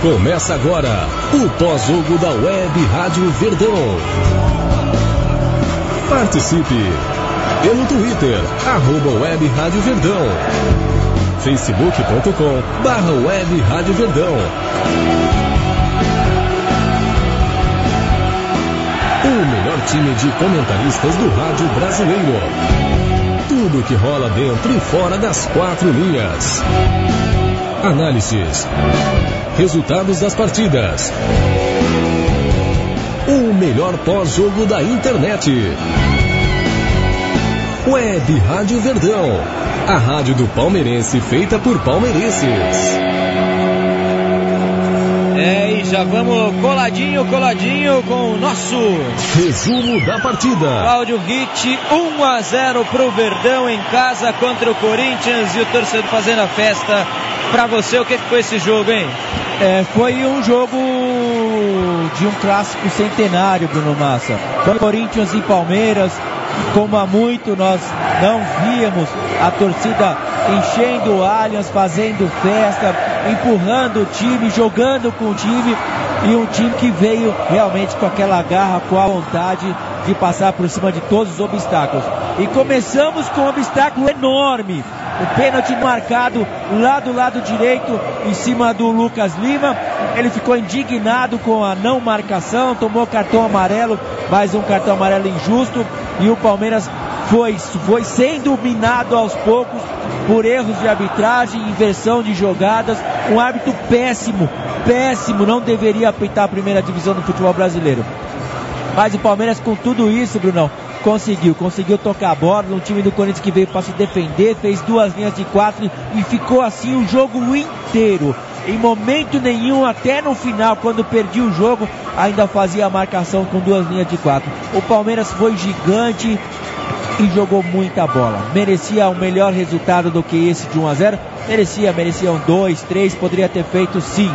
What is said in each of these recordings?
Começa agora o pós-jogo da Web Rádio Verdão. Participe pelo Twitter, @Web Rádio Verdão, facebook.com/Web Rádio Verdão. O melhor time de comentaristas do rádio brasileiro. Tudo que rola dentro e fora das quatro linhas. Análises. Resultados das partidas. O melhor pós-jogo da internet. Web Rádio Verdão. A rádio do palmeirense feita por palmeirenses. E já vamos coladinho com o nosso resumo da partida. Cláudio Ritt, 1-0 pro Verdão em casa contra o Corinthians e o torcedor fazendo a festa. Pra você, o que foi esse jogo, hein? Foi um jogo de um clássico centenário, Bruno Massa. Corinthians e Palmeiras, como há muito nós não víamos a torcida enchendo o Allianz, fazendo festa, empurrando o time, jogando com o time, e um time que veio realmente com aquela garra, com a vontade de passar por cima de todos os obstáculos. E começamos com um obstáculo enorme. O pênalti marcado lá do lado direito, em cima do Lucas Lima. Ele ficou indignado com a não marcação, tomou cartão amarelo, mais um cartão amarelo injusto. E o Palmeiras foi sendo minado aos poucos por erros de arbitragem, inversão de jogadas. Um árbitro péssimo, não deveria apitar a primeira divisão do futebol brasileiro. Mas o Palmeiras, com tudo isso, Brunão, conseguiu tocar a bola. Um time do Corinthians que veio para se defender, fez 2 linhas de 4 e ficou assim o jogo inteiro. Em momento nenhum, até no final, quando perdi o jogo, ainda fazia a marcação com 2 linhas de 4. O Palmeiras foi gigante e jogou muita bola. Merecia um melhor resultado do que esse de 1-0. Mereciam 2, 3, poderia ter feito sim.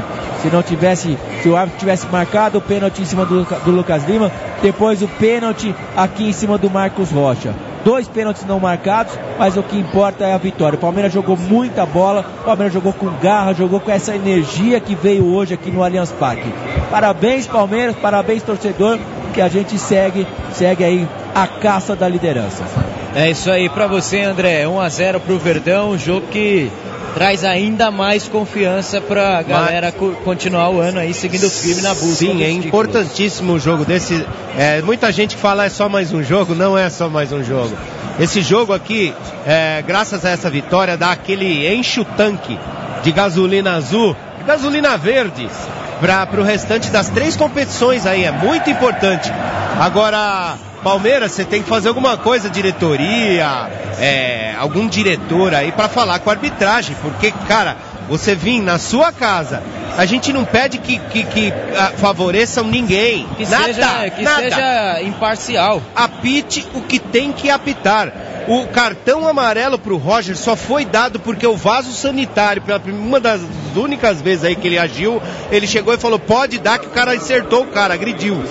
Se o árbitro tivesse marcado o pênalti em cima do Lucas Lima, depois o pênalti aqui em cima do Marcos Rocha. 2 pênaltis não marcados, mas o que importa é a vitória. O Palmeiras jogou muita bola, o Palmeiras jogou com garra, jogou com essa energia que veio hoje aqui no Allianz Parque. Parabéns, Palmeiras, parabéns, torcedor, que a gente segue aí a caça da liderança. É isso aí pra você, André. 1-0 pro Verdão, um jogo que traz ainda mais confiança pra galera continuar o ano aí seguindo firme na busca. Sim, é importantíssimo o jogo desse. Muita gente fala é só mais um jogo, não é só mais um jogo. Esse jogo aqui, graças a essa vitória, dá aquele enche o tanque de gasolina azul, gasolina verde, pro restante das 3 competições aí, é muito importante. Agora, Palmeiras, você tem que fazer alguma coisa, diretoria, algum diretor aí pra falar com a arbitragem, porque, cara, você vir na sua casa, a gente não pede que favoreçam ninguém, que seja imparcial. Apite o que tem que apitar. O cartão amarelo pro Roger só foi dado porque o vaso sanitário, uma das únicas vezes aí que ele agiu, ele chegou e falou, pode dar, que o cara acertou o cara, agrediu.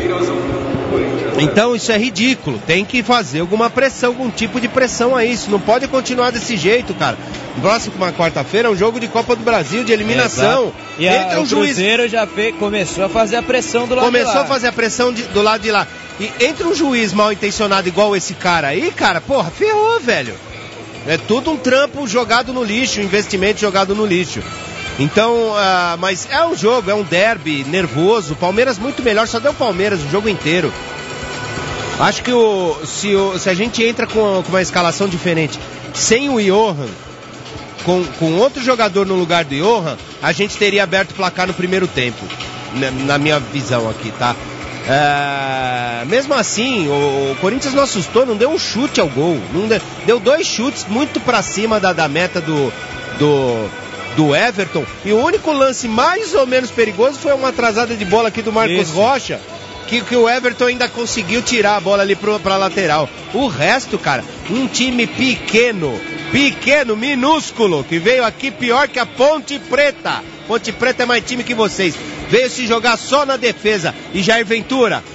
Então isso é ridículo, tem que fazer alguma pressão, algum tipo de pressão a isso, não pode continuar desse jeito, cara. Próxima quarta-feira é um jogo de Copa do Brasil, de eliminação. E o Cruzeiro já começou a fazer a pressão do lado de lá. Começou a fazer a pressão do lado de lá. E entre um juiz mal intencionado igual esse cara aí, cara, porra, ferrou, velho. É tudo um trampo jogado no lixo, um investimento jogado no lixo. Então, mas é um jogo, é um derby nervoso, Palmeiras muito melhor, só deu Palmeiras o jogo inteiro. Acho que se a gente entra com uma escalação diferente, sem o Johan, com outro jogador no lugar do Johan, a gente teria aberto o placar no primeiro tempo, na minha visão aqui, tá? Mesmo assim, o Corinthians não assustou, não deu um chute ao gol, deu 2 chutes muito pra cima da meta do Everton, e o único lance mais ou menos perigoso foi uma atrasada de bola aqui do Marcos Rocha, que o Everton ainda conseguiu tirar a bola ali pra lateral. O resto, cara, um time pequeno, minúsculo, que veio aqui pior que a Ponte Preta. Ponte Preta é mais time que vocês. Veio se jogar só na defesa. E Jair Ventura,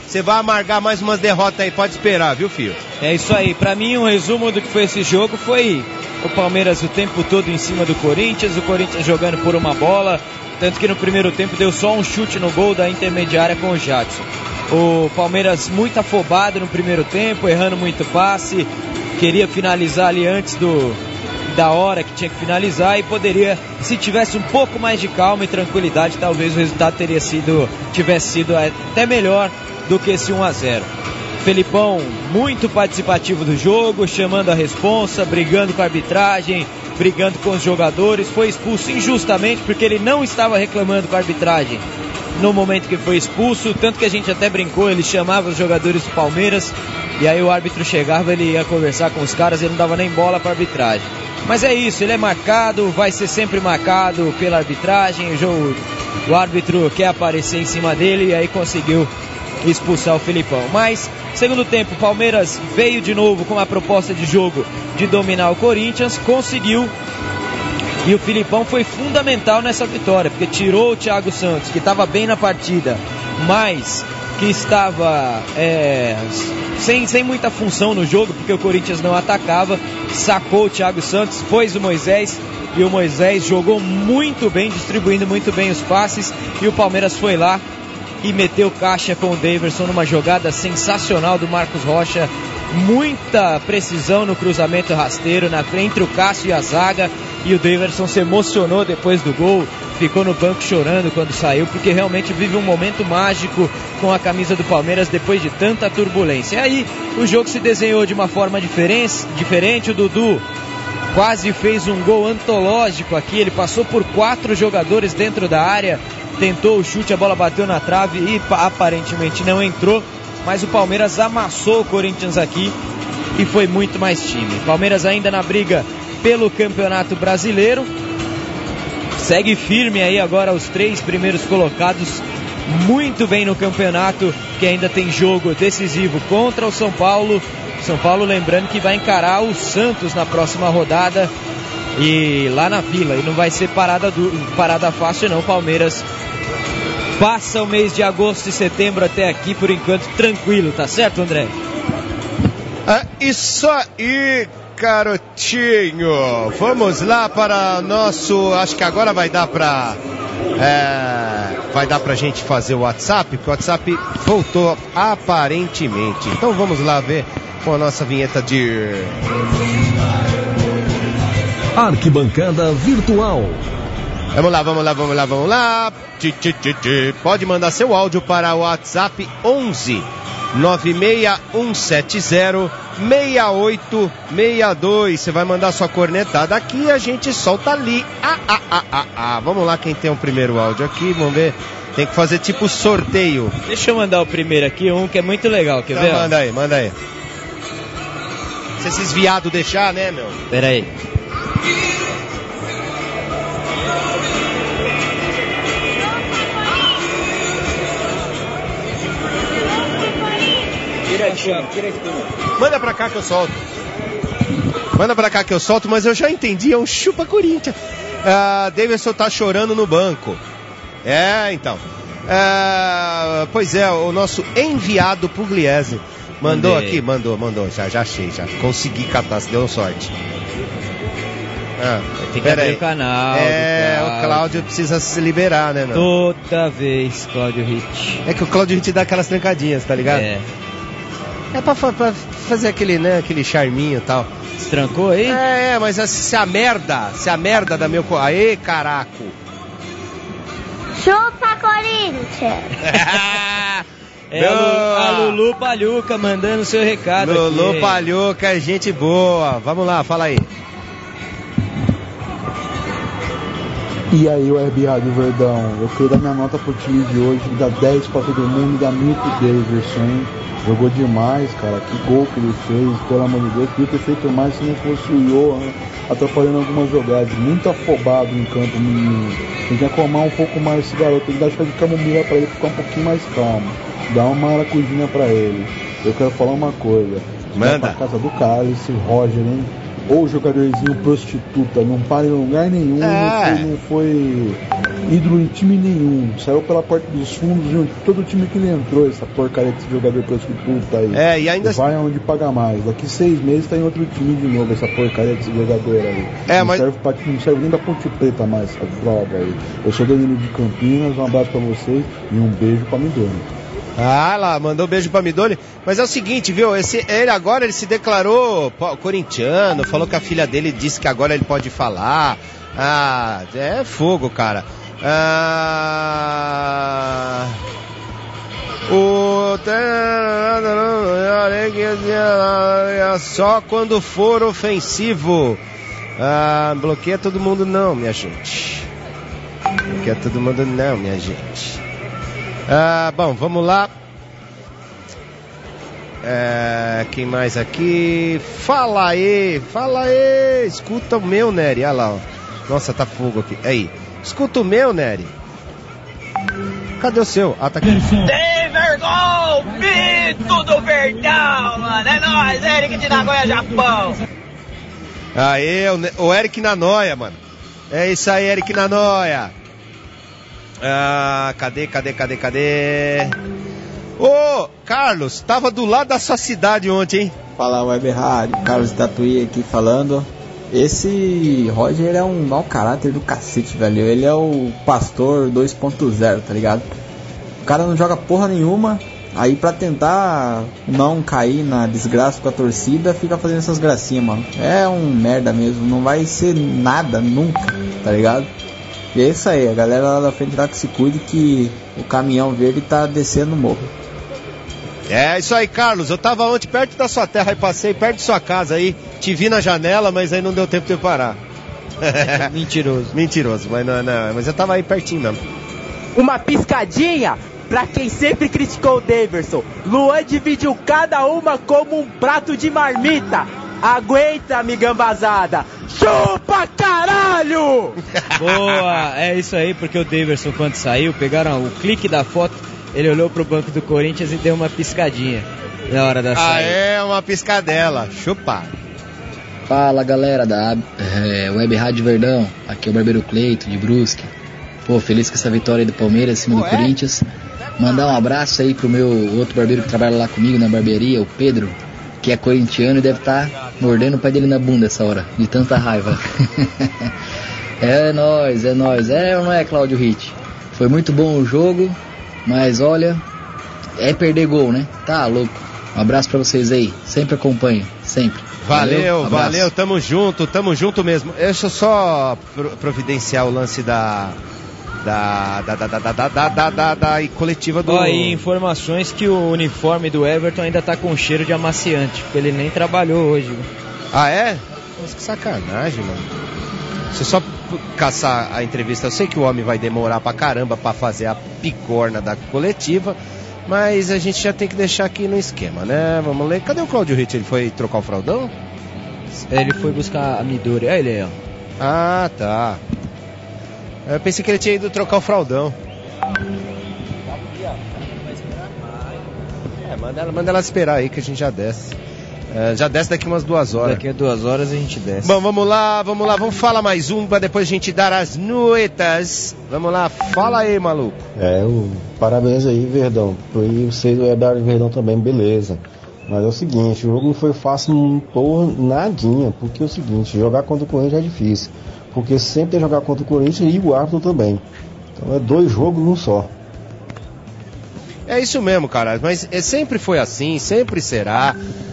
você vai amargar mais umas derrotas aí, pode esperar, viu, filho? É isso aí, pra mim um resumo do que foi esse jogo foi o Palmeiras o tempo todo em cima do Corinthians, o Corinthians jogando por uma bola, tanto que no primeiro tempo deu só um chute no gol da intermediária com o Jadson. O Palmeiras muito afobado no primeiro tempo, errando muito passe, queria finalizar ali antes da hora que tinha que finalizar e poderia, se tivesse um pouco mais de calma e tranquilidade, talvez o resultado tivesse sido até melhor do que esse 1-0. Felipão muito participativo do jogo, chamando a responsa, brigando com a arbitragem, brigando com os jogadores, foi expulso injustamente porque ele não estava reclamando com a arbitragem no momento que foi expulso, tanto que a gente até brincou, ele chamava os jogadores do Palmeiras e aí o árbitro chegava, ele ia conversar com os caras, ele não dava nem bola para a arbitragem. Mas é isso, ele é marcado, vai ser sempre marcado pela arbitragem, o árbitro quer aparecer em cima dele e aí conseguiu expulsar o Felipão. Mas, segundo tempo, o Palmeiras veio de novo com a proposta de jogo de dominar o Corinthians, conseguiu, e o Felipão foi fundamental nessa vitória, porque tirou o Thiago Santos, que estava bem na partida, mas que estava sem muita função no jogo, porque o Corinthians não atacava, sacou o Thiago Santos, pôs o Moisés, e o Moisés jogou muito bem, distribuindo muito bem os passes, e o Palmeiras foi lá e meteu caixa com o Daverson numa jogada sensacional do Marcos Rocha, muita precisão no cruzamento rasteiro entre o Cássio e a zaga, e o Daverson se emocionou depois do gol, ficou no banco chorando quando saiu, porque realmente vive um momento mágico com a camisa do Palmeiras depois de tanta turbulência. E aí o jogo se desenhou de uma forma diferente, o Dudu quase fez um gol antológico aqui, ele passou por 4 jogadores dentro da área, tentou o chute, a bola bateu na trave e aparentemente não entrou, mas o Palmeiras amassou o Corinthians aqui e foi muito mais time. Palmeiras ainda na briga pelo Campeonato Brasileiro, segue firme aí agora os 3 primeiros colocados, muito bem no campeonato, que ainda tem jogo decisivo contra o São Paulo. São Paulo, lembrando que vai encarar o Santos na próxima rodada e lá na Vila, e não vai ser parada fácil não. Palmeiras passa o mês de agosto e setembro até aqui por enquanto tranquilo, tá certo, André? Isso aí, garotinho. Vamos lá para nosso, acho que agora vai dar pra gente fazer o WhatsApp, porque o WhatsApp voltou aparentemente. Então vamos lá ver com a nossa vinheta de Arquibancada Virtual. Vamos lá. Pode mandar seu áudio para o WhatsApp 11 96170 6862. Você vai mandar sua cornetada aqui e a gente solta ali. Vamos lá, quem tem o primeiro áudio aqui, vamos ver. Tem que fazer tipo sorteio. Deixa eu mandar o primeiro aqui, um que é muito legal, quer ver? Manda aí. Se esses viados deixar, né, meu? Pera aí. Manda pra cá que eu solto. Mas eu já entendi, é um chupa Corinthians. Davidson tá chorando no banco. Então. Pois é, o nosso enviado Pugliese mandou aqui, mandou. Já achei, já consegui catar, se deu sorte. Tem que abrir o canal. O Cláudio precisa se liberar, né, meu? Toda vez, Cláudio Ritt. É que o Cláudio Ritt dá aquelas trancadinhas, tá ligado? É pra fazer aquele charminho e tal. Se trancou aí? Mas se a merda da meu... Aê, caraco! Chupa, Corinthians! A Lulu Palhuca mandando seu recado aqui. Lulu Palhuca, gente boa. Vamos lá, fala aí. E aí, o RB Rádio Verdão, eu queria dar minha nota pro time de hoje, dar 10 pra todo mundo, dar 1000 pro Daverson, hein? Jogou demais, cara, que gol que ele fez, pelo amor de Deus, podia ter feito mais se não fosse o Johan atrapalhando algumas jogadas, muito afobado em campo, menino. Tem que acalmar um pouco mais esse garoto, tem que dar chá de camomila pra ele ficar um pouquinho mais calmo, dar uma maracujinha pra ele. Eu quero falar uma coisa, manda pra casa do cara, esse Roger, hein? Ou jogadorzinho prostituta, não para em lugar nenhum, não foi ídolo em time nenhum. Saiu pela porta dos fundos de todo time que ele entrou, essa porcaria desse jogador pelo puta aí. E ainda vai aonde paga mais. Daqui 6 meses tá em outro time de novo, essa porcaria desse jogador aí. Não serve nem da Ponte Preta mais, essa droga aí. Eu sou Danilo de Campinas, um abraço pra vocês e um beijo pra Midoni. Lá, mandou beijo pra Midoni. Mas é o seguinte, viu? Ele se declarou corintiano, falou que a filha dele disse que agora ele pode falar. É fogo, cara. Só quando for ofensivo. Bloqueia todo mundo não, minha gente. Bloqueia todo mundo não, minha gente. Bom, vamos lá. Quem mais aqui? Fala aí. Escuta o meu, Nery. Olha lá, ó. Nossa, tá fogo aqui. Aí. Escuta o meu, Nery. Cadê o seu? Tá aqui. Denver Gol! Mito do Verdão, mano. É nóis, Eric de Nagoya, Japão. Aê, o Eric na noia, mano. É isso aí, Eric na noia. Cadê? Ô, Carlos, tava do lado da sua cidade ontem, hein? Fala, Web Rádio, Carlos Tatuí aqui falando. Esse Roger é um mau caráter do cacete, velho. Ele é o pastor 2.0, tá ligado? O cara não joga porra nenhuma. Aí pra tentar não cair na desgraça com a torcida, fica fazendo essas gracinhas, mano. É um merda mesmo, não vai ser nada nunca, tá ligado? E é isso aí, a galera lá da frente lá que se cuide, que o caminhão verde tá descendo no morro. É isso aí, Carlos. Eu tava ontem perto da sua terra e passei perto de sua casa aí. Te vi na janela, mas aí não deu tempo de eu parar. Mentiroso, mas não, mas eu tava aí pertinho mesmo. Uma piscadinha pra quem sempre criticou o Daverson. Luan dividiu cada uma como um prato de marmita. Aguenta, amigambazada. Chupa, caralho! Boa, é isso aí, porque o Daverson, quando saiu, pegaram o clique da foto, ele olhou pro banco do Corinthians e deu uma piscadinha na hora da saída. Uma piscadela. Chupa. Fala, galera da Web Rádio Verdão. Aqui é o Barbeiro Cleito, de Brusque. Pô, feliz com essa vitória aí do Palmeiras em cima do Corinthians. Mandar um abraço aí pro meu outro barbeiro que trabalha lá comigo na barbearia, o Pedro, que é corintiano e deve estar mordendo o pai dele na bunda essa hora, de tanta raiva. É nóis. É ou não é, Cláudio Ritt? Foi muito bom o jogo, mas olha, é perder gol, né? Tá louco. Um abraço pra vocês aí, sempre acompanho, sempre. Valeu, tamo junto mesmo. Deixa eu só providenciar o lance da coletiva do... Aí, informações que o uniforme do Everton ainda tá com cheiro de amaciante, porque ele nem trabalhou hoje. Ah, é? Nossa, que sacanagem, mano. Você só caçar a entrevista, eu sei que o homem vai demorar pra caramba pra fazer a pigorna da coletiva, mas a gente já tem que deixar aqui no esquema, né? Vamos ler. Cadê o Cláudio Ritt? Ele foi trocar o fraldão? Ele foi buscar a Midori. Ele é. Ah, tá. Eu pensei que ele tinha ido trocar o fraldão. Manda ela esperar aí que a gente já desce. Já desce daqui umas 2 horas. Daqui a 2 horas a gente desce. Bom, vamos lá. Vamos falar mais um pra depois a gente dar as noitas. Vamos lá, fala aí, maluco. Parabéns aí, Verdão. E vocês do Rádio Verdão também, beleza. Mas é o seguinte, o jogo não foi fácil por nadinha. Porque é o seguinte, jogar contra o Corinthians é difícil. Porque sempre tem que jogar contra o Corinthians e o árbitro também. Então é 2 jogos num só. É isso mesmo, cara. Mas sempre foi assim, sempre será.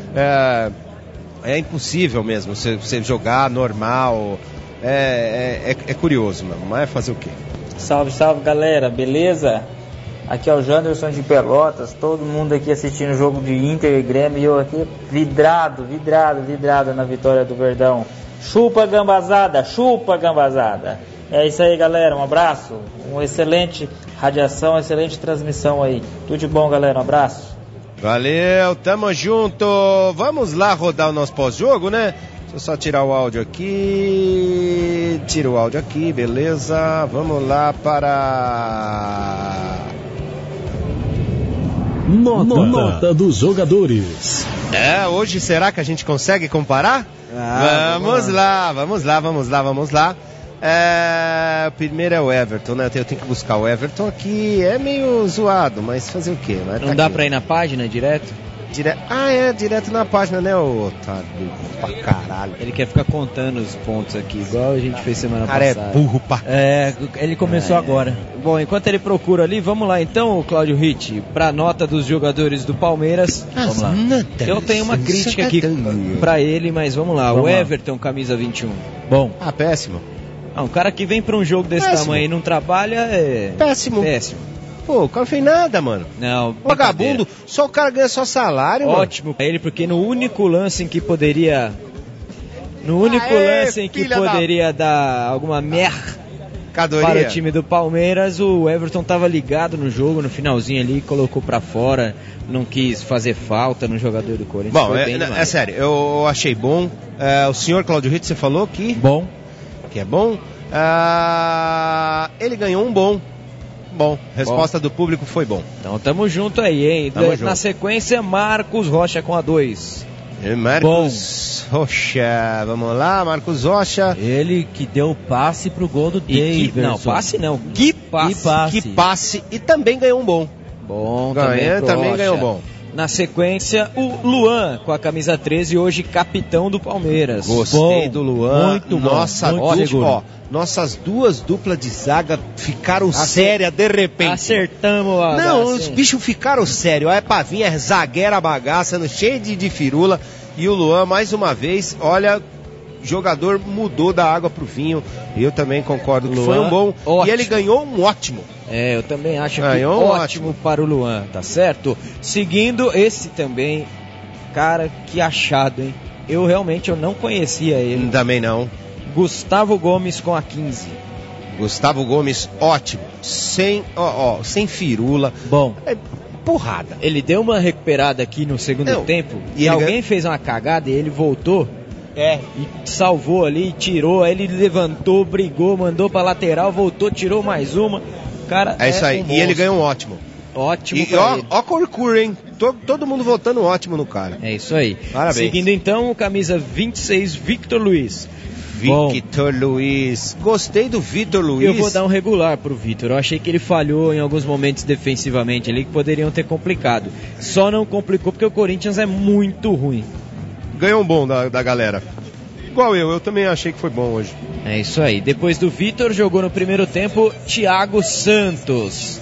É impossível mesmo você jogar normal. É curioso mesmo, mas fazer o quê? Salve, galera, beleza? Aqui é o Janderson de Pelotas, todo mundo aqui assistindo o jogo de Inter e Grêmio e eu aqui vidrado na vitória do Verdão. Chupa gambazada. É isso aí, galera, um abraço, uma excelente radiação, excelente transmissão aí. Tudo de bom, galera, um abraço. Valeu, tamo junto. Vamos lá rodar o nosso pós-jogo, né? Deixa eu só tirar o áudio aqui. Tira o áudio aqui, beleza. Vamos lá para... Nota dos jogadores. Hoje será que a gente consegue comparar? Vamos lá. O primeiro é o Everton, né? Eu tenho que buscar o Everton aqui. É meio zoado, mas fazer o quê? Né? Não dá pra ir na página direto? Direto na página, né, ô otário? Pra caralho. Ele quer ficar contando os pontos aqui, igual a gente fez semana passada. É burro pra ele começou agora. Bom, enquanto ele procura ali, vamos lá então, Cláudio Ritt, pra nota dos jogadores do Palmeiras. Vamos lá. Eu tenho uma crítica aqui pra ele, mas vamos lá. O Everton, camisa 21. Bom. Péssimo. Um cara que vem pra um jogo desse tamanho e não trabalha é... Péssimo. Pô, o cara não fez nada, mano. Não, vagabundo, só o cara ganha só salário, mano. Ótimo pra ele, porque no único lance em que poderia... lance em que poderia dar alguma merda para o time do Palmeiras, o Everton tava ligado no jogo, no finalzinho ali, colocou pra fora, não quis fazer falta no jogador do Corinthians. Bom, é sério, eu achei bom. O senhor Cláudio Ritt, você falou que... Bom. Que é bom. Ele ganhou um bom. Resposta do público foi bom. Então tamo junto aí, hein? Na sequência, Marcos Rocha com a 2. Marcos Rocha, vamos lá, Marcos Rocha. Ele que deu o passe pro gol do Daverson. Não, passe não. Que passe. E também ganhou um bom. Também ganhou um bom. Na sequência, o Luan com a camisa 13, hoje capitão do Palmeiras. Gostei do Luan. Muito bom. Nossas duas duplas de zaga ficaram sérias de repente. Acertamos a... Não, os bichos ficaram sérios. A Epavinha é zagueira bagaça, cheio de firula. E o Luan, mais uma vez, olha, jogador mudou da água pro vinho. Eu também concordo que foi um bom. Ótimo. E ele ganhou um ótimo. Eu também acho que ótimo para o Luan, tá certo? Seguindo esse também, cara, que achado, hein? Eu não conhecia ele. Também não. Gustavo Gomes com a 15. Gustavo Gomes, ótimo. Sem firula. Bom. Porrada. Ele deu uma recuperada aqui no segundo tempo. E alguém fez uma cagada e ele voltou. E salvou ali, tirou. Aí ele levantou, brigou, mandou pra lateral, voltou, tirou mais uma. Cara, é isso aí. E ele ganhou um ótimo. Ótimo. E ó Corcura, hein? Todo mundo votando ótimo no cara. É isso aí. Parabéns. Seguindo então, o camisa 26, Victor Luiz. Victor Luiz. Gostei do Victor Luiz. Eu vou dar um regular pro Victor. Eu achei que ele falhou em alguns momentos defensivamente ali que poderiam ter complicado. Só não complicou porque o Corinthians é muito ruim. Ganhou um bom da galera. Igual eu também achei que foi bom hoje. É isso aí. Depois do Victor, jogou no primeiro tempo Thiago Santos.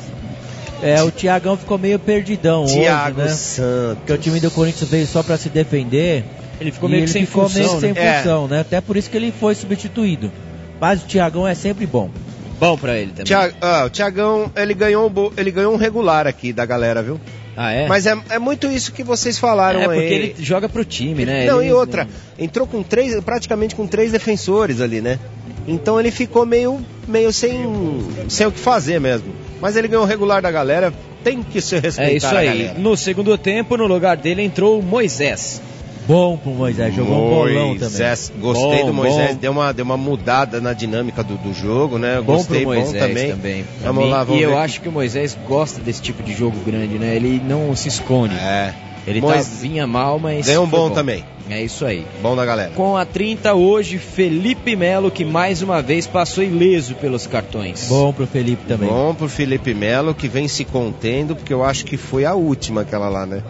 O Thiagão ficou meio perdidão hoje, né? Santos. Porque o time do Corinthians veio só pra se defender. Ele ficou meio sem função, né? Até por isso que ele foi substituído. Mas o Thiagão é sempre bom. Bom pra ele também. O Thiagão, ele ganhou um regular aqui da galera, viu? É? Mas é muito isso que vocês falaram aí. Porque ele joga pro time, né? Entrou praticamente com 3 defensores ali, né? Então ele ficou meio sem o que fazer mesmo. Mas ele ganhou o regular da galera, tem que se respeitar. É isso aí. No segundo tempo, no lugar dele entrou o Moisés. Bom pro Moisés, jogou um bolão também. Gostei do Moisés, deu uma mudada na dinâmica do jogo, né? Gostei pro Moisés também. Vamos lá, vamos ver. E eu acho que o Moisés gosta desse tipo de jogo grande, né? Ele não se esconde. Ele vinha mal, mas... Ganhou um bom também. É isso aí. Bom da galera. Com a 30 hoje, Felipe Melo, que mais uma vez passou ileso pelos cartões. Bom pro Felipe também. Bom pro Felipe Melo, que vem se contendo, porque eu acho que foi a última aquela lá, né?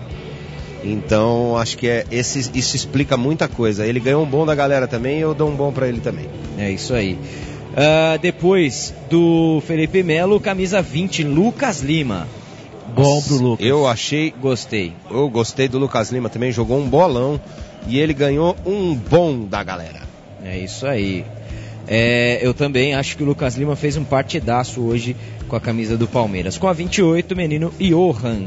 Então, acho que isso explica muita coisa. Ele ganhou um bom da galera também e eu dou um bom pra ele também. É isso aí. Depois do Felipe Melo, camisa 20, Lucas Lima. Bom pro Lucas. Gostei. Eu gostei do Lucas Lima também, jogou um bolão e ele ganhou um bom da galera. É isso aí. Eu também acho que o Lucas Lima fez um partidaço hoje com a camisa do Palmeiras. Com a 28, menino Johan.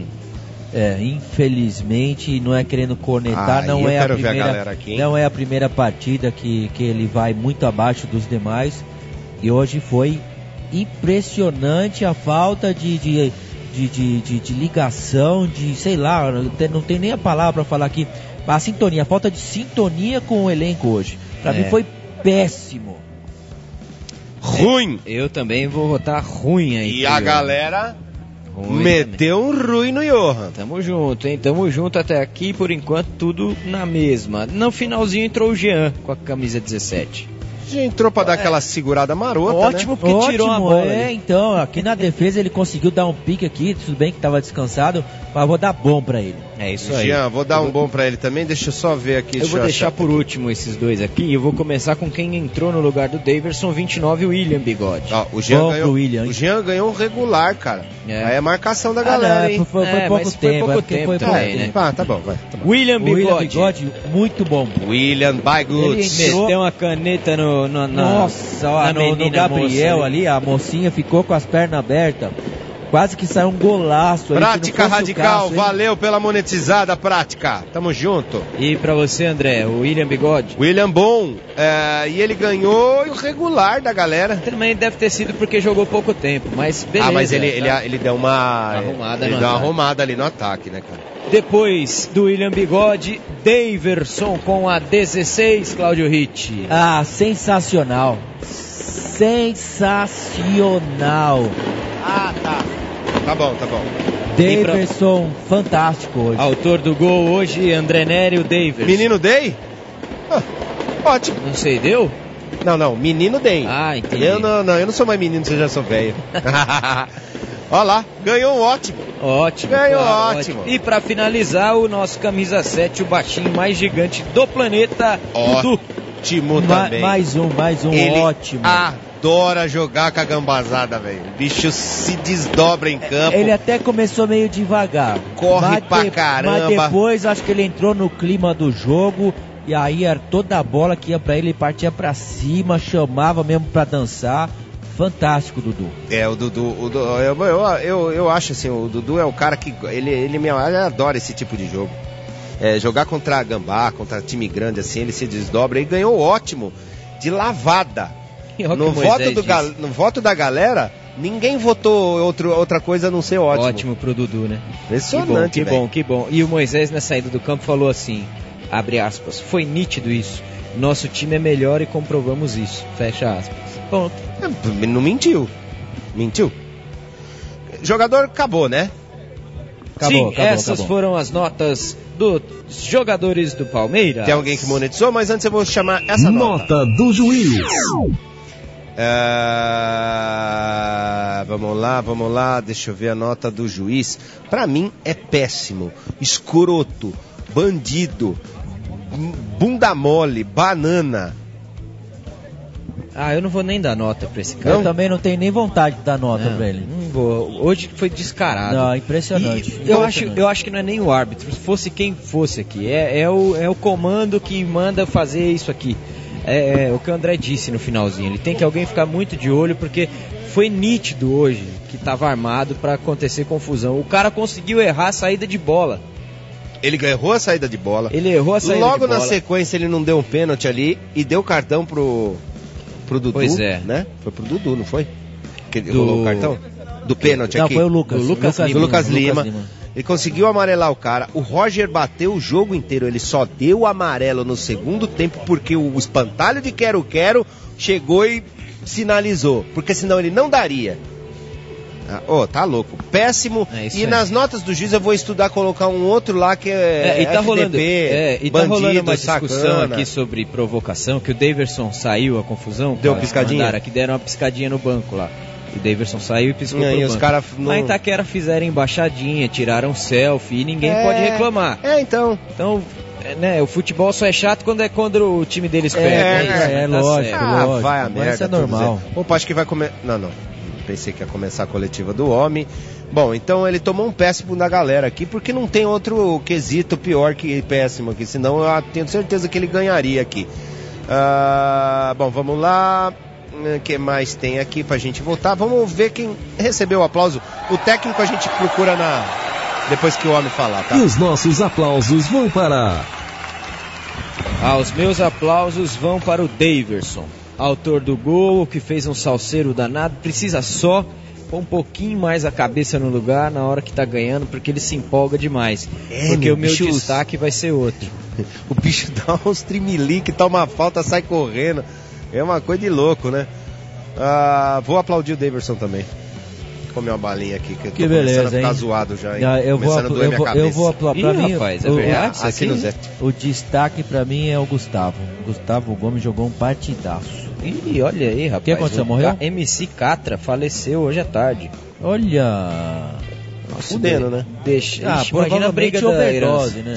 Infelizmente, não é querendo cornetar, não é a primeira partida que ele vai muito abaixo dos demais. E hoje foi impressionante a falta de ligação, sei lá, não tem nem a palavra para falar aqui. A falta de sintonia com o elenco hoje. Pra mim foi péssimo. Ruim. Eu também vou votar ruim aí. E a galera... meteu um ruim no Johan. Tamo junto, hein? Tamo junto até aqui, por enquanto tudo na mesma. No finalzinho entrou o Jean com a camisa 17. Já entrou pra dar aquela segurada marota, ótimo, né? porque tirou a bola. Então, aqui na defesa ele conseguiu dar um pique aqui, tudo bem que tava descansado, mas vou dar bom pra ele. É isso aí. Jean, vou dar um bom pra ele também, deixa eu só ver aqui. Eu vou deixar por último esses dois aqui, eu vou começar com quem entrou no lugar do Daverson, 29, o William Bigode. Ó, o Jean ganhou um regular, cara. Aí é marcação da galera, hein? Foi pouco tempo também, né? Tá bom, vai. Tá bom. William Bigode, muito bom. William Bigode. Meteu uma caneta no Gabriel moça, ali, a mocinha ficou com as pernas abertas. Quase que saiu um golaço aí. Prática Radical, valeu pela monetizada, Prática. Tamo junto. E pra você, André, o William Bigode? William bom. E ele ganhou o regular da galera. Também deve ter sido porque jogou pouco tempo, mas beleza. Mas ele deu uma arrumada ali no ataque, né, cara? Depois do William Bigode, Daverson com a 16, Cláudio Ritt. Sensacional. Sensacional. Tá bom. Daverson, fantástico hoje. Autor do gol hoje, André Nery, o Daverson. Menino Day? Ótimo. Não sei, deu? Não, menino Day. Entendi. Eu não sou mais menino, eu já sou velho. Olha lá, ganhou um ótimo. Ganhou ótimo. E pra finalizar, o nosso camisa 7, o baixinho mais gigante do planeta, Dudu. Ótimo também. Mais um ele ótimo. Adora jogar com a gambazada, velho. O bicho se desdobra em campo. Ele até começou meio devagar. Corre pra caramba. Mas depois acho que ele entrou no clima do jogo. E aí era toda a bola que ia pra ele partia pra cima, chamava mesmo pra dançar. Fantástico, Dudu. O Dudu, eu acho assim, o Dudu é o cara que ele adora esse tipo de jogo. Jogar contra a Gambá, contra time grande assim, ele se desdobra e ganhou ótimo, de lavada. No voto da galera, ninguém votou outra coisa a não ser ótimo. Ótimo pro Dudu, né? Impressionante, que bom. E o Moisés na saída do campo falou assim, abre aspas, foi nítido isso. Nosso time é melhor e comprovamos isso. Fecha aspas. Ponto. Não mentiu. Jogador acabou, né? Acabou. Foram as notas dos jogadores do Palmeiras. Tem alguém que monetizou, mas antes eu vou chamar essa nota do juiz. Vamos lá, deixa eu ver a nota do juiz. Pra mim é péssimo, escroto, bandido, bunda mole, banana. Eu não vou nem dar nota pra esse cara. Eu também não tenho nem vontade de dar nota pra ele. Não vou. Hoje foi descarado. Não, impressionante. Eu acho que não é nem o árbitro. Se fosse quem fosse aqui. É o comando que manda fazer isso aqui. É o que o André disse no finalzinho. Ele tem que alguém ficar muito de olho, porque foi nítido hoje que estava armado para acontecer confusão. O cara conseguiu errar a saída de bola. Ele errou a saída de bola. Logo na sequência ele não deu um pênalti ali e deu cartão pro Dudu, pois é. Né? Foi pro Dudu, não foi? Que ele rolou o cartão? Do pênalti aqui? Não, foi o Lucas. Do Lucas Lima. Ele conseguiu amarelar o cara. O Roger bateu o jogo inteiro. Ele só deu o amarelo no segundo tempo porque o espantalho de quero-quero chegou e sinalizou. Porque senão ele não daria. Tá louco. Péssimo. E nas notas do juiz eu vou estudar colocar um outro lá que e tá FDP, tá rolando uma discussão sacana. aqui sobre provocação, que o Daverson saiu, a confusão. Deu piscadinha? Aqui deram uma piscadinha no banco lá. O Daverson saiu e piscou pro banco. Os caras Lá em Itaquera fizeram embaixadinha, tiraram selfie e ninguém pode reclamar. Então, o futebol só é chato quando o time deles perde. Lógico. Vai a merda. Isso é normal. Opa, acho que vai comer... Não. Pensei que ia começar a coletiva do homem. Bom, então ele tomou um péssimo da galera aqui, porque não tem outro quesito pior que péssimo aqui, senão eu tenho certeza que ele ganharia aqui. Bom, vamos lá. O que mais tem aqui pra gente voltar? Vamos ver quem recebeu o aplauso. O técnico a gente procura depois que o homem falar, tá? E os nossos aplausos vão para... Os meus aplausos vão para o Daverson, autor do gol, que fez um salseiro danado. Precisa só pôr um pouquinho mais a cabeça no lugar na hora que tá ganhando, porque ele se empolga demais. Porque o meu destaque vai ser outro. O bicho dá uns trimelique, toma falta, sai correndo. É uma coisa de louco, né? Vou aplaudir o Daverson também. Comer uma balinha aqui, que eu tô começando a ficar zoado já, hein? Eu vou aplaudir. Pra mim, rapaz, é verdade, o destaque pra mim é o Gustavo. Gustavo Gomes jogou um partidaço. Ih, olha aí, rapaz. O que aconteceu? Morreu? MC Catra faleceu hoje à tarde. Olha... Fudendo, né? Ixi, imagina a briga da overdose, né?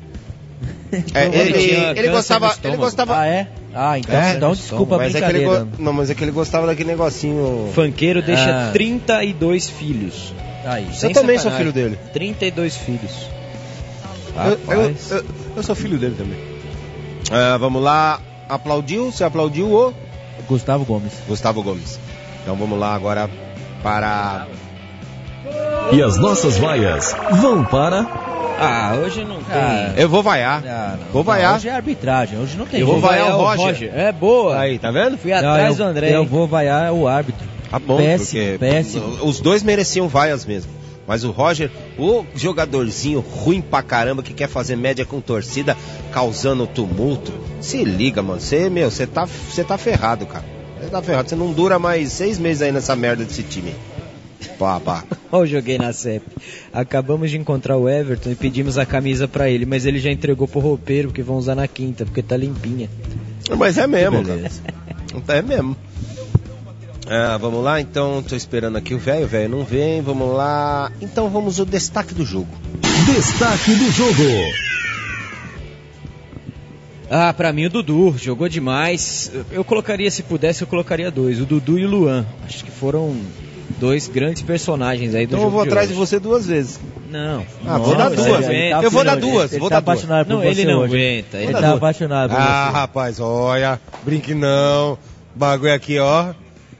Ele gostava... Ah, é? Ah, então desculpa a brincadeira. Mas é que ele gostava daquele negocinho... Funkeiro deixa 32 filhos. Aí. Eu também sou filho dele. 32 filhos. Eu sou filho dele também. Vamos lá. Você aplaudiu o... Gustavo Gomes. Então vamos lá agora para... E as nossas vaias vão para... Hoje não tem. Eu vou vaiar. Vou vaiar. Hoje é arbitragem, hoje não tem. Eu vou vaiar o Roger. É boa. Aí, tá vendo? Fui atrás do André. Eu vou vaiar o árbitro. Tá bom, péssimo. Os dois mereciam vaias mesmo. Mas o Roger, o jogadorzinho ruim pra caramba que quer fazer média com torcida, causando tumulto. Se liga, mano. Você tá ferrado, cara. Você tá ferrado. Você não dura mais 6 meses aí nessa merda desse time. Pá. Eu joguei na CEP. Acabamos de encontrar o Everton e pedimos a camisa pra ele, mas ele já entregou pro roupeiro que vão usar na quinta, porque tá limpinha. Mas é mesmo, cara. É mesmo. Vamos lá, então. Tô esperando aqui o velho não vem. Vamos lá. Então vamos ao destaque do jogo. Destaque do jogo. Pra mim o Dudu jogou demais. Eu colocaria, se pudesse, eu colocaria 2. O Dudu e o Luan. Acho que foram 2 grandes personagens aí do jogo. Então eu vou atrás de você 2 vezes. Não. Vou dar 2. Eu vou dar 2. Ele tá apaixonado por você. Ele não hoje. aguenta. Ele tá apaixonado por você. Rapaz, olha. Brinque não. Bagulho aqui, ó.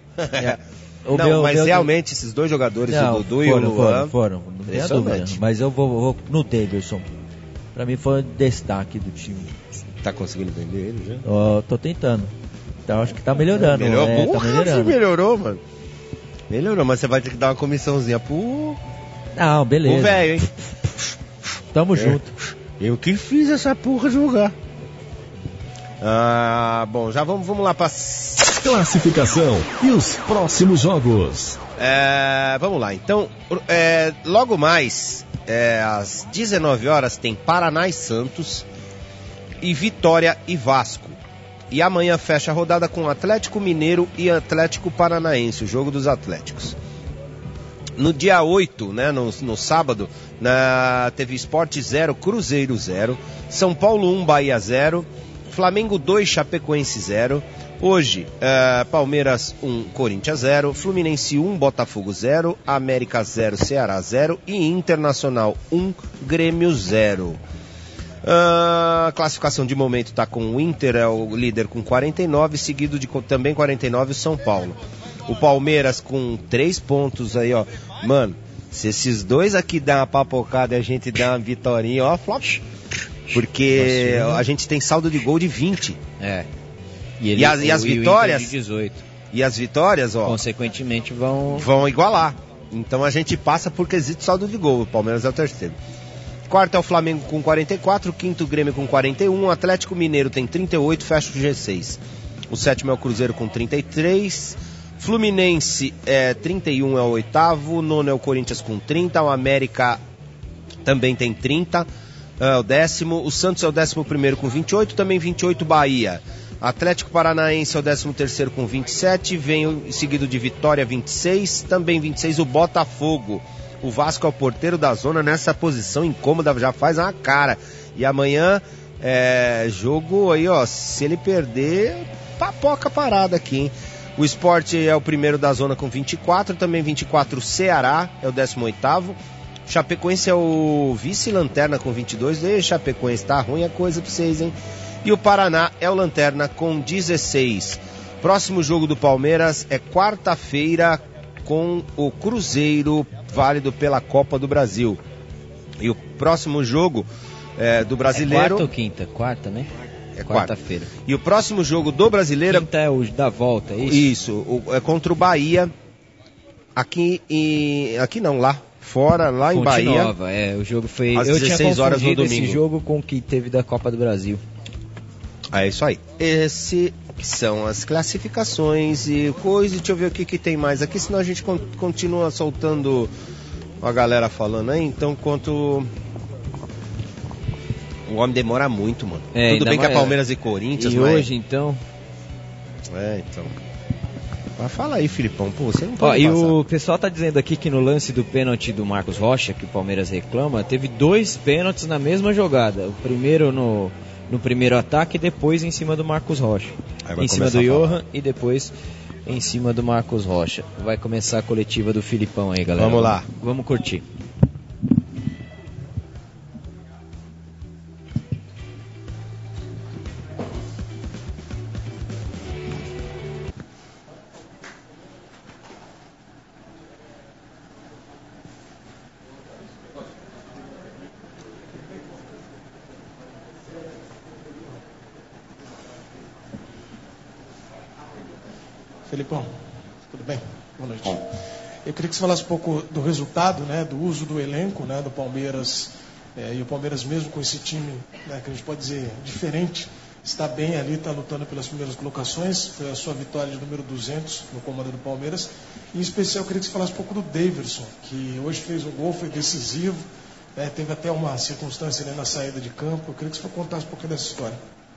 Mas realmente esses 2 jogadores, o Dudu e o Luan... Foram. Não tem dúvida. Mas eu vou no Davidson. Pra mim foi o destaque do time. Tá conseguindo vender ele já? Tô tentando. Então acho que tá melhorando. Tá melhorando. Melhorou, mano. Melhorou, mas você vai ter que dar uma comissãozinha pro... Não, beleza. O velho, hein? Tamo junto. Eu que fiz essa porra jogar. Bom, já vamos lá pra... Classificação e os próximos jogos. Vamos lá, então, logo mais, às 19 horas, tem Paraná e Santos, e Vitória e Vasco. E amanhã fecha a rodada com Atlético Mineiro e Atlético Paranaense, o jogo dos Atléticos. No dia 8, né, no sábado, teve Sport 0, Cruzeiro 0, São Paulo 1, Bahia 0, Flamengo 2, Chapecoense 0. Hoje, Palmeiras 1, Corinthians 0, Fluminense 1, Botafogo 0, América 0, Ceará 0 e Internacional 1, Grêmio 0. A classificação de momento está com o Inter, é o líder com 49, seguido de também 49 o São Paulo. O Palmeiras com 3 pontos aí, ó. Mano, se esses 2 aqui dão uma papocada e a gente dá uma vitorinha, ó, flop. Porque a gente tem saldo de gol de 20. E as vitórias... de 18. E as vitórias, ó... consequentemente vão igualar. Então a gente passa por quesito saldo de gol. O Palmeiras é o terceiro. Quarto é o Flamengo com 44, quinto o Grêmio com 41, o Atlético Mineiro tem 38, fecha o G6. O sétimo é o Cruzeiro com 33, Fluminense 31 é o oitavo, nono é o Corinthians com 30, o América também tem 30, é o décimo, o Santos é o 11º com 28, também 28 Bahia. Atlético Paranaense é o 13º com 27, vem seguido de Vitória 26, também 26 o Botafogo. O Vasco é o porteiro da zona nessa posição incômoda, já faz uma cara. E amanhã, jogo aí, ó, se ele perder, papoca parada aqui, hein? O Sport é o primeiro da zona com 24, também 24 o Ceará, é o 18º. Chapecoense é o vice-lanterna com 22, e Chapecoense tá ruim, é coisa pra vocês, hein? E o Paraná é o lanterna com 16. Próximo jogo do Palmeiras é quarta-feira com o Cruzeiro, válido pela Copa do Brasil. E o próximo jogo do Brasileiro... quarta ou quinta? Quarta, né? É quarta-feira. E o próximo jogo do Brasileiro... Quinta é o da volta, é isso? Isso, é contra o Bahia. Aqui não, lá fora, lá em Bahia. Nova, o jogo foi... Às eu 16 tinha horas no domingo. Esse jogo com o que teve da Copa do Brasil. É isso aí. Esse são as classificações e coisas. Deixa eu ver o que tem mais aqui, senão a gente continua soltando a galera falando aí. Então, enquanto o homem demora muito, mano. Tudo bem que é Palmeiras e Corinthians, e mas... hoje, então... Então. Mas fala aí, Filipão, pô, você não pode E passar. o pessoal tá dizendo aqui que no lance do pênalti do Marcos Rocha, que o Palmeiras reclama, teve 2 pênaltis na mesma jogada. O primeiro no primeiro ataque e depois em cima do Marcos Rocha. Em cima do Johan e depois em cima do Marcos Rocha. Vai começar a coletiva do Filipão aí, galera. Vamos lá. Vamos curtir. Felipão, tudo bem? Boa noite. Eu queria que você falasse um pouco do resultado, né, do uso do elenco, né, do Palmeiras, e o Palmeiras mesmo com esse time, né, que a gente pode dizer diferente, está bem ali, está lutando pelas primeiras colocações, foi a sua vitória de número 200 no comando do Palmeiras. Em especial, eu queria que você falasse um pouco do Daverson, que hoje fez um gol, foi decisivo, teve até uma circunstância ali na saída de campo. Eu queria que você contasse um pouquinho dessa história.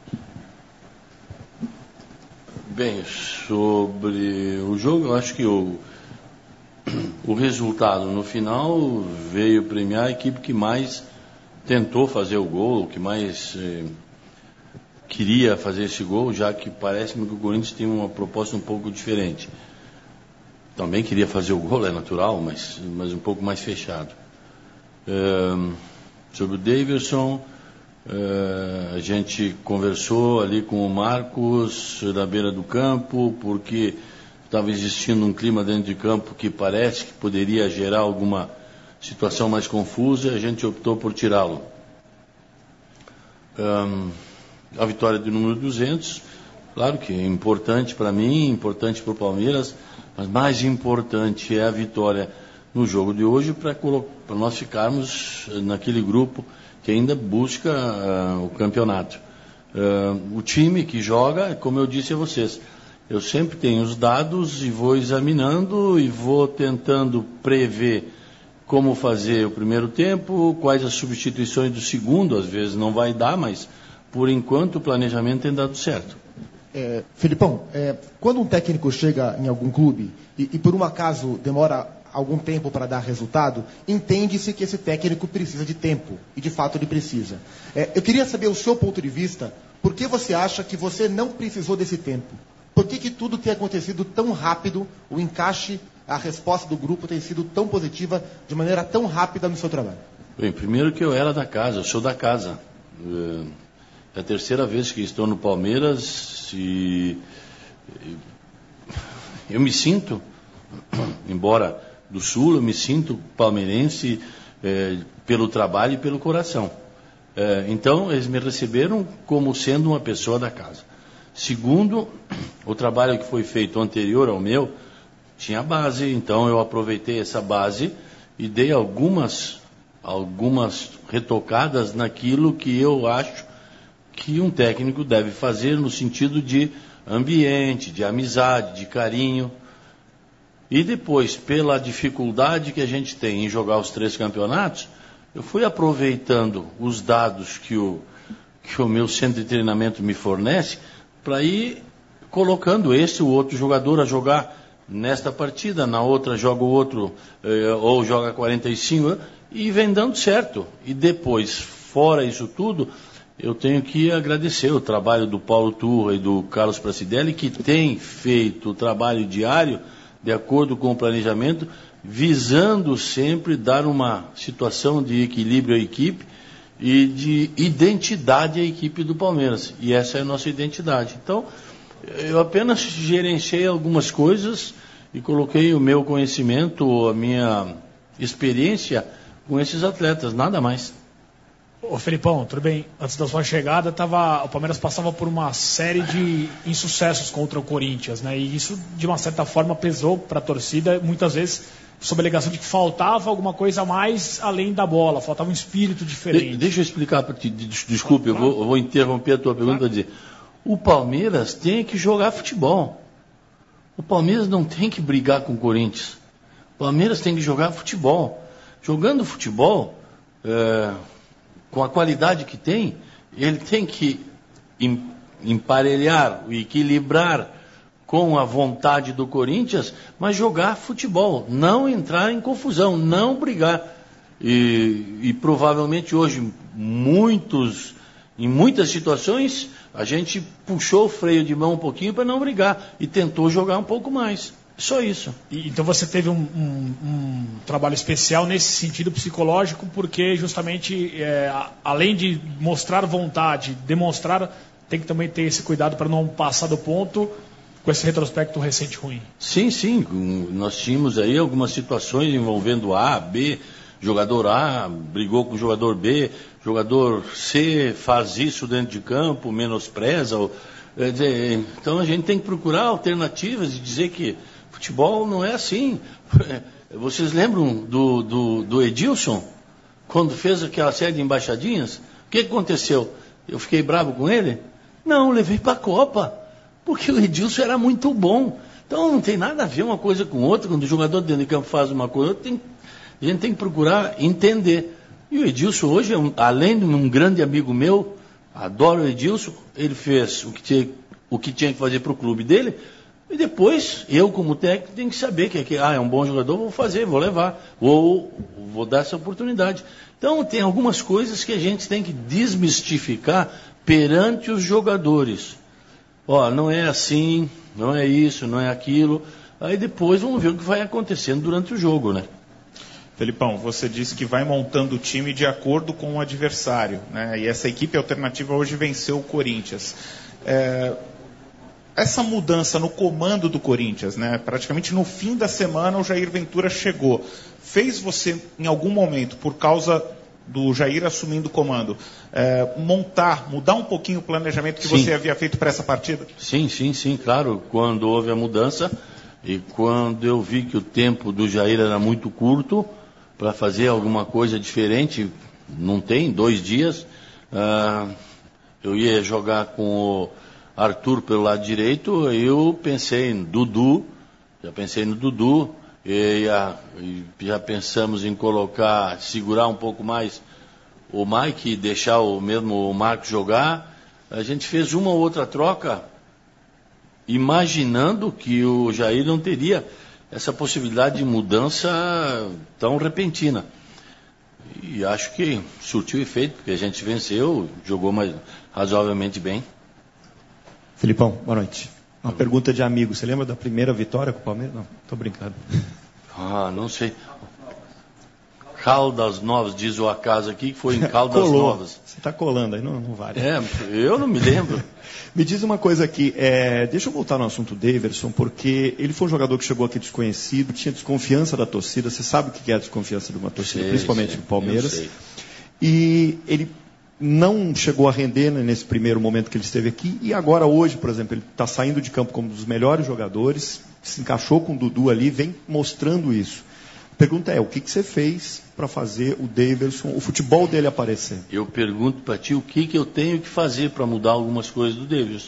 Bem, sobre o jogo, eu acho que o resultado no final veio premiar a equipe que mais tentou fazer o gol, que mais queria fazer esse gol, já que parece-me que o Corinthians tem uma proposta um pouco diferente. Também queria fazer o gol, é natural, mas um pouco mais fechado. Sobre o Daverson, a gente conversou ali com o Marcos da beira do campo, porque estava existindo um clima dentro de campo que parece que poderia gerar alguma situação mais confusa, e a gente optou por tirá-lo. A vitória do número 200, claro que é importante para mim, importante para o Palmeiras, mas mais importante é a vitória no jogo de hoje para nós ficarmos naquele grupo que ainda busca o campeonato. O time que joga, como eu disse a vocês, eu sempre tenho os dados e vou examinando e vou tentando prever como fazer o primeiro tempo, quais as substituições do segundo, às vezes não vai dar, mas por enquanto o planejamento tem dado certo. Felipão, quando um técnico chega em algum clube e por um acaso demora algum tempo para dar resultado, entende-se que esse técnico precisa de tempo, e de fato ele precisa. Eu queria saber o seu ponto de vista, por que você acha que você não precisou desse tempo? Por que tudo tem acontecido tão rápido, o encaixe, a resposta do grupo tem sido tão positiva, de maneira tão rápida no seu trabalho? Bem, primeiro que eu era da casa, eu sou da casa. É a terceira vez que estou no Palmeiras e eu me sinto, embora do Sul, eu me sinto palmeirense pelo trabalho e pelo coração. Então, eles me receberam como sendo uma pessoa da casa. Segundo, o trabalho que foi feito anterior ao meu tinha base, então eu aproveitei essa base e dei algumas retocadas naquilo que eu acho que um técnico deve fazer no sentido de ambiente, de amizade, de carinho. E depois, pela dificuldade que a gente tem em jogar os 3 campeonatos, eu fui aproveitando os dados que o meu centro de treinamento me fornece para ir colocando esse ou outro jogador a jogar nesta partida, na outra joga o outro, ou joga 45, e vem dando certo. E depois, fora isso tudo, eu tenho que agradecer o trabalho do Paulo Turra e do Carlos Pracidelli, que tem feito o trabalho diário de acordo com o planejamento, visando sempre dar uma situação de equilíbrio à equipe e de identidade à equipe do Palmeiras. E essa é a nossa identidade. Então, eu apenas gerenciei algumas coisas e coloquei o meu conhecimento, a minha experiência com esses atletas, nada mais. Ô Felipão, tudo bem? Antes da sua chegada, o Palmeiras passava por uma série de insucessos contra o Corinthians, né? E isso, de uma certa forma, pesou para a torcida, muitas vezes sob a alegação de que faltava alguma coisa a mais além da bola, faltava um espírito diferente. Deixa eu explicar para ti, desculpe, eu vou interromper a tua pergunta para dizer. O Palmeiras tem que jogar futebol. O Palmeiras não tem que brigar com o Corinthians. O Palmeiras tem que jogar futebol. Jogando futebol, com a qualidade que tem, ele tem que emparelhar, equilibrar com a vontade do Corinthians, mas jogar futebol, não entrar em confusão, não brigar. E provavelmente hoje, em muitas situações, a gente puxou o freio de mão um pouquinho para não brigar e tentou jogar um pouco mais. Só isso. Então você teve um trabalho especial nesse sentido psicológico, porque justamente, além de mostrar vontade, demonstrar, tem que também ter esse cuidado para não passar do ponto com esse retrospecto recente ruim. Sim. Nós tínhamos aí algumas situações envolvendo A, B, jogador A brigou com o jogador B, jogador C faz isso dentro de campo, menospreza. Então a gente tem que procurar alternativas e dizer que futebol não é assim. Vocês lembram do Edilson, quando fez aquela série de embaixadinhas? O que aconteceu? Eu fiquei bravo com ele? Não, levei para a Copa, porque o Edilson era muito bom. Então não tem nada a ver uma coisa com outra. Quando o jogador dentro de campo faz uma coisa, a gente tem que procurar entender. E o Edilson hoje, além de um grande amigo meu, adoro o Edilson, ele fez o que tinha que fazer para o clube dele. E depois, eu como técnico, tenho que saber que é um bom jogador, vou fazer, vou levar, ou vou dar essa oportunidade. Então, tem algumas coisas que a gente tem que desmistificar perante os jogadores. Não é assim, não é isso, não é aquilo. Aí depois vamos ver o que vai acontecendo durante o jogo, né? Felipão, você disse que vai montando o time de acordo com o adversário, né? E essa equipe alternativa hoje venceu o Corinthians. Essa mudança no comando do Corinthians, né? Praticamente no fim da semana o Jair Ventura chegou. Fez você, em algum momento, por causa do Jair assumindo o comando, mudar um pouquinho o planejamento que você havia feito para essa partida? Sim, claro. Quando houve a mudança e quando eu vi que o tempo do Jair era muito curto para fazer alguma coisa diferente, não tem 2 dias, eu ia jogar com o Arthur pelo lado direito, eu pensei no Dudu, e já pensamos em segurar um pouco mais o Mike e deixar o Marcos jogar. A gente fez uma ou outra troca, imaginando que o Jair não teria essa possibilidade de mudança tão repentina. E acho que surtiu efeito, porque a gente venceu, jogou mais razoavelmente bem. Felipão, boa noite. Uma pergunta de amigo. Você lembra da primeira vitória com o Palmeiras? Não, estou brincando. Não sei. Caldas Novas, diz o acaso aqui, que foi em Caldas Novas. Você está colando aí, não vale. Eu não me lembro. Me diz uma coisa aqui, deixa eu voltar no assunto Daverson, porque ele foi um jogador que chegou aqui desconhecido, tinha desconfiança da torcida. Você sabe o que é a desconfiança de uma torcida, principalmente do Palmeiras. E ele não chegou a render, né, nesse primeiro momento que ele esteve aqui, e agora hoje, por exemplo, ele está saindo de campo como um dos melhores jogadores, se encaixou com o Dudu ali, vem mostrando isso. A pergunta é, o que você fez para fazer o Daverson, o futebol dele aparecer? Eu pergunto para ti o que eu tenho que fazer para mudar algumas coisas do Daverson.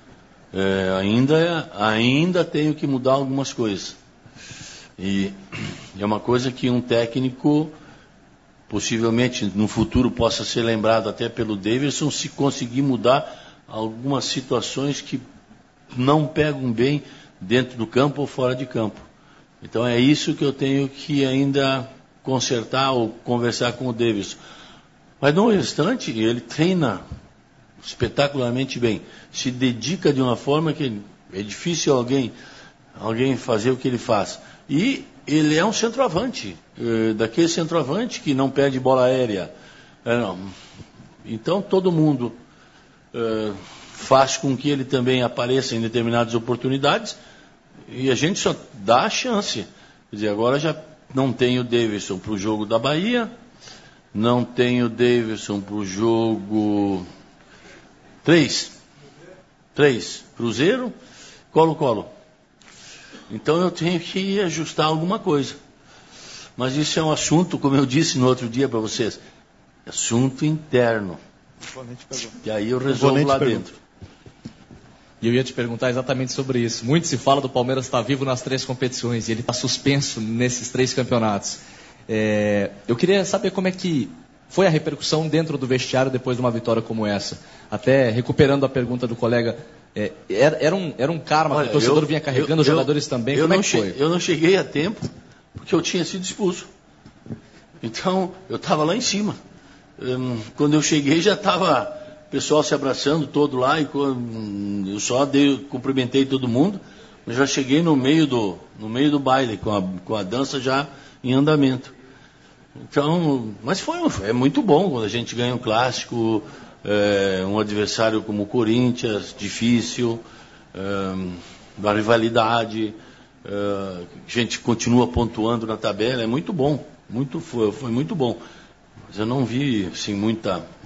Ainda tenho que mudar algumas coisas. E é uma coisa que um técnico possivelmente no futuro possa ser lembrado até pelo Daverson, se conseguir mudar algumas situações que não pegam bem dentro do campo ou fora de campo. Então é isso que eu tenho que ainda consertar ou conversar com o Daverson. Mas no restante, ele treina espetacularmente bem, se dedica de uma forma que é difícil alguém fazer o que ele faz. E ele é um centroavante, daquele centroavante que não perde bola aérea. Então todo mundo faz com que ele também apareça em determinadas oportunidades e a gente só dá a chance. Quer dizer, agora já não tem o Daverson para o jogo da Bahia, não tem o Daverson para o jogo 3, Cruzeiro, Colo-Colo. Então eu tenho que ajustar alguma coisa. Mas isso é um assunto, como eu disse no outro dia para vocês, assunto interno. E aí eu resolvo lá dentro. E eu ia te perguntar exatamente sobre isso. Muito se fala do Palmeiras estar vivo nas 3 competições e ele está suspenso nesses 3 campeonatos. Eu queria saber como é que foi a repercussão dentro do vestiário depois de uma vitória como essa? Até recuperando a pergunta do colega, era um karma que o torcedor vinha carregando, os jogadores também, como é que foi? Eu não cheguei a tempo, porque eu tinha sido expulso. Então, eu estava lá em cima. Quando eu cheguei, já estava o pessoal se abraçando todo lá, e eu só cumprimentei todo mundo, mas já cheguei no meio do baile, com a dança já em andamento. Então, mas é muito bom quando a gente ganha um clássico, um adversário como o Corinthians, difícil, da rivalidade, a gente continua pontuando na tabela, é muito bom, foi muito bom. Mas eu não vi, assim, muito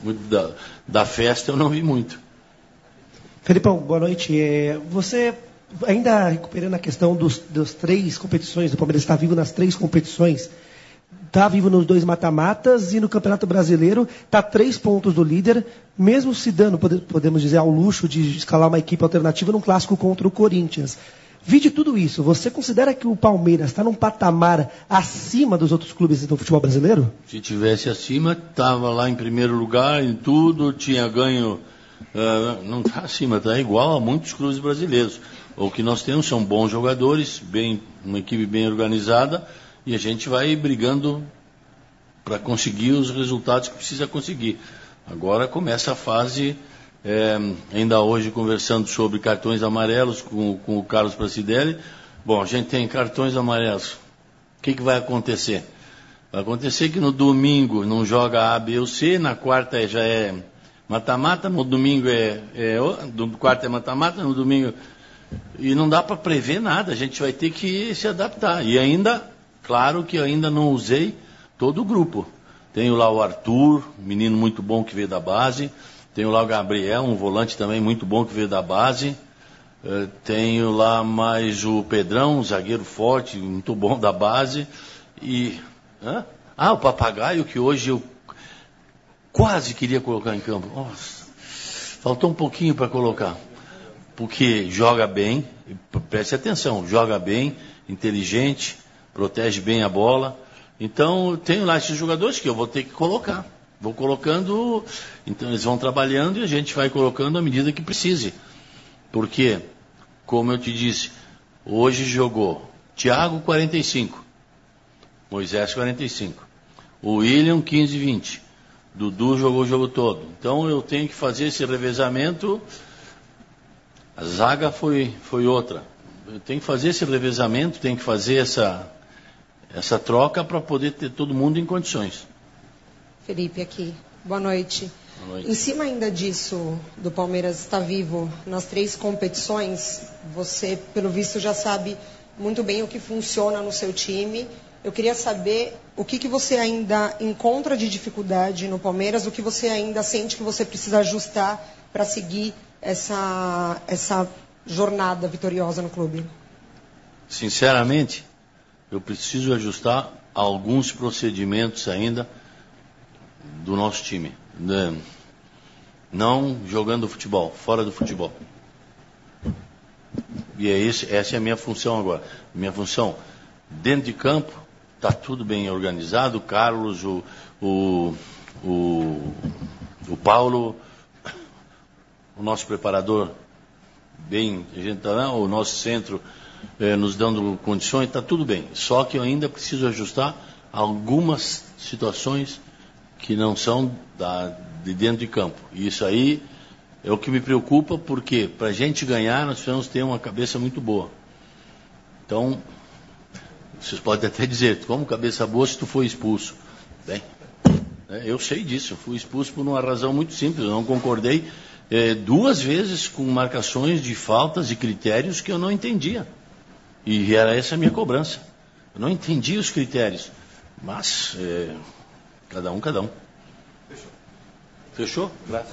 da festa, eu não vi muito. Felipão, boa noite. Você, ainda recuperando a questão das 3 competições, o Palmeiras está vivo nas 3 competições, está vivo nos 2 mata-matas e no Campeonato Brasileiro está 3 pontos do líder, mesmo se dando, podemos dizer, ao luxo de escalar uma equipe alternativa num clássico contra o Corinthians. Vide tudo isso, você considera que o Palmeiras está num patamar acima dos outros clubes do futebol brasileiro? Se tivesse acima, estava lá em primeiro lugar em tudo, tinha ganho. Não está acima, está igual a muitos clubes brasileiros. O que nós temos são bons jogadores, uma equipe bem organizada, e a gente vai brigando para conseguir os resultados que precisa conseguir. Agora começa a fase, ainda hoje conversando sobre cartões amarelos com o Carlos Pracidelli. Bom, a gente tem cartões amarelos. O que vai acontecer? Vai acontecer que no domingo não joga A, B ou C, na quarta já é mata-mata, no domingo no quarto é mata-mata, no domingo... E não dá para prever nada, a gente vai ter que se adaptar. E ainda, claro que eu ainda não usei todo o grupo. Tenho lá o Arthur, um menino muito bom que veio da base. Tenho lá o Gabriel, um volante também muito bom que veio da base. Tenho lá mais o Pedrão, um zagueiro forte, muito bom da base. E... o Papagaio, que hoje eu quase queria colocar em campo. Nossa, faltou um pouquinho para colocar. Porque joga bem, preste atenção, joga bem, inteligente, protege bem a bola. Então, eu tenho lá esses jogadores que eu vou ter que colocar. Vou colocando, então eles vão trabalhando e a gente vai colocando à medida que precise. Porque, como eu te disse, hoje jogou Thiago 45, Moisés 45, o William 15-20, Dudu jogou o jogo todo. Então eu tenho que fazer esse revezamento. A zaga foi outra. Eu tenho que fazer esse revezamento, tenho que fazer essa troca para poder ter todo mundo em condições. Felipe aqui, boa noite. Boa noite. Em cima ainda disso, do Palmeiras estar vivo nas 3 competições, você, pelo visto, já sabe muito bem o que funciona no seu time. Eu queria saber o que você ainda encontra de dificuldade no Palmeiras, o que você ainda sente que você precisa ajustar para seguir essa jornada vitoriosa no clube. Sinceramente, eu preciso ajustar alguns procedimentos ainda do nosso time. Não jogando futebol, fora do futebol. E essa é a minha função agora. Minha função, dentro de campo, está tudo bem organizado. O Carlos, o Paulo, o nosso preparador, o nosso centro nos dando condições, está tudo bem. Só que eu ainda preciso ajustar algumas situações que não são de dentro de campo. E isso aí é o que me preocupa, porque para a gente ganhar, nós precisamos ter uma cabeça muito boa. Então, vocês podem até dizer, como cabeça boa se tu foi expulso? Bem, eu sei disso, eu fui expulso por uma razão muito simples, eu não concordei 2 vezes com marcações de faltas e critérios que eu não entendia. E era essa a minha cobrança. Eu não entendia os critérios. Mas, cada um. Fechou? Graças.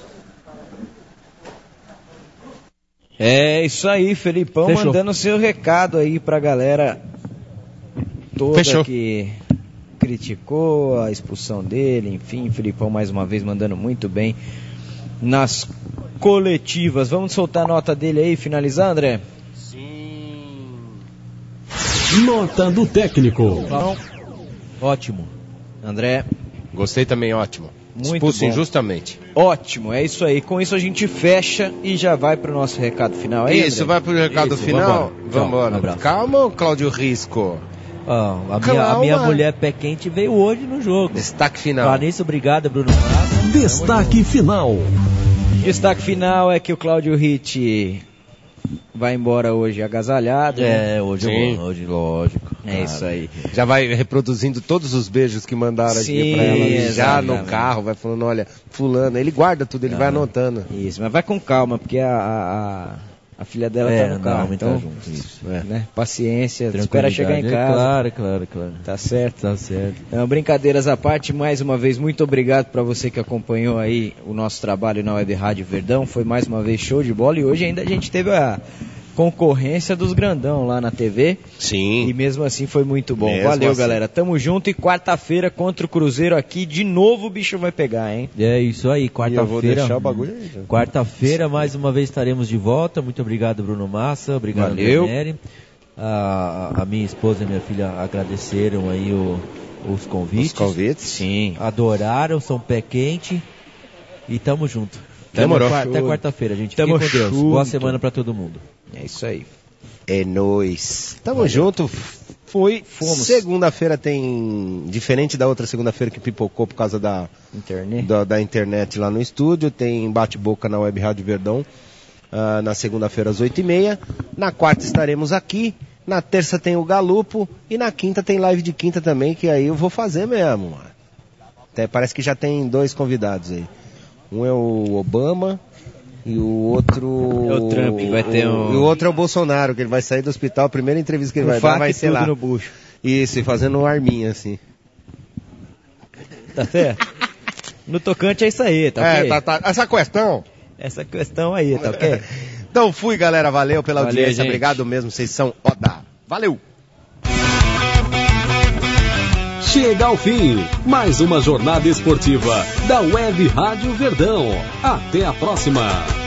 É isso aí, Felipão. Fechou. Mandando seu recado aí pra galera toda. Fechou. Que criticou a expulsão dele. Enfim, Felipão mais uma vez mandando muito bem nas coletivas. Vamos soltar a nota dele aí e finalizar, André? Sim. Nota do técnico. Ótimo. André? Gostei também, ótimo. Muito expulso bom. injustamente. Ótimo, é isso aí. Com isso a gente fecha e já vai pro nosso recado final. Aí, Isso, André? vai pro recado final? Vambora. abraço. Calma, Cláudio Risco. A minha mulher pé quente veio hoje no jogo. Destaque final. Vanessa, obrigado, Bruno Massa. Destaque final. Destaque final é que o Cláudio Ritt vai embora hoje agasalhado. Hoje lógico. É isso aí. Já vai reproduzindo todos os beijos que mandaram aqui pra ela. Já no carro, vai falando, olha, fulano. Ele guarda tudo, ele vai anotando. Isso, mas vai com calma, porque a filha dela tá no carro. Então, tá junto, isso. Né? Paciência, espera chegar em casa. Claro. Tá certo? Tá certo. Não, brincadeiras à parte, mais uma vez, muito obrigado para você que acompanhou aí o nosso trabalho na Web Rádio Verdão. Foi mais uma vez show de bola e hoje ainda a gente teve a concorrência dos grandão lá na TV. Sim. E mesmo assim foi muito bom. Mesmo Valeu, assim. galera. Tamo junto e quarta-feira contra o Cruzeiro aqui, de novo o bicho vai pegar, hein? É isso aí, Eu vou deixar o bagulho aí. já. Quarta-feira, mais uma vez estaremos de volta. Muito obrigado, Bruno Massa. Obrigado, Valeu. Neri. A minha esposa e minha filha agradeceram aí os convites. Os convites? Sim. Adoraram, são pé quente. E tamo junto. Demorou. Até quarta-feira, gente. Tamo Fiquem com Deus. junto. Boa semana pra todo mundo. É isso aí. É nóis. Tamo junto. Fomos. Segunda-feira tem, diferente da outra segunda-feira que pipocou por causa da internet lá no estúdio, tem bate-boca na Web Rádio Verdão, na segunda-feira às 8h30. Na quarta estaremos aqui. Na terça tem o Galupo. E na quinta tem live de quinta também, que aí eu vou fazer mesmo, mano. Até parece que já tem 2 convidados aí. Um é o Obama e o outro... É o Trump, vai ter um... E o outro é o Bolsonaro, que ele vai sair do hospital, a primeira entrevista que ele vai dar vai ser lá. No bucho. Isso, e fazendo um arminha assim. Tá certo? No tocante é isso aí, tá ok? Tá. Essa questão aí, tá ok? Então fui, galera, valeu pela audiência, gente. obrigado mesmo, vocês são Oda. Valeu! Chega ao fim, mais uma jornada esportiva da Web Rádio Verdão. Até a próxima!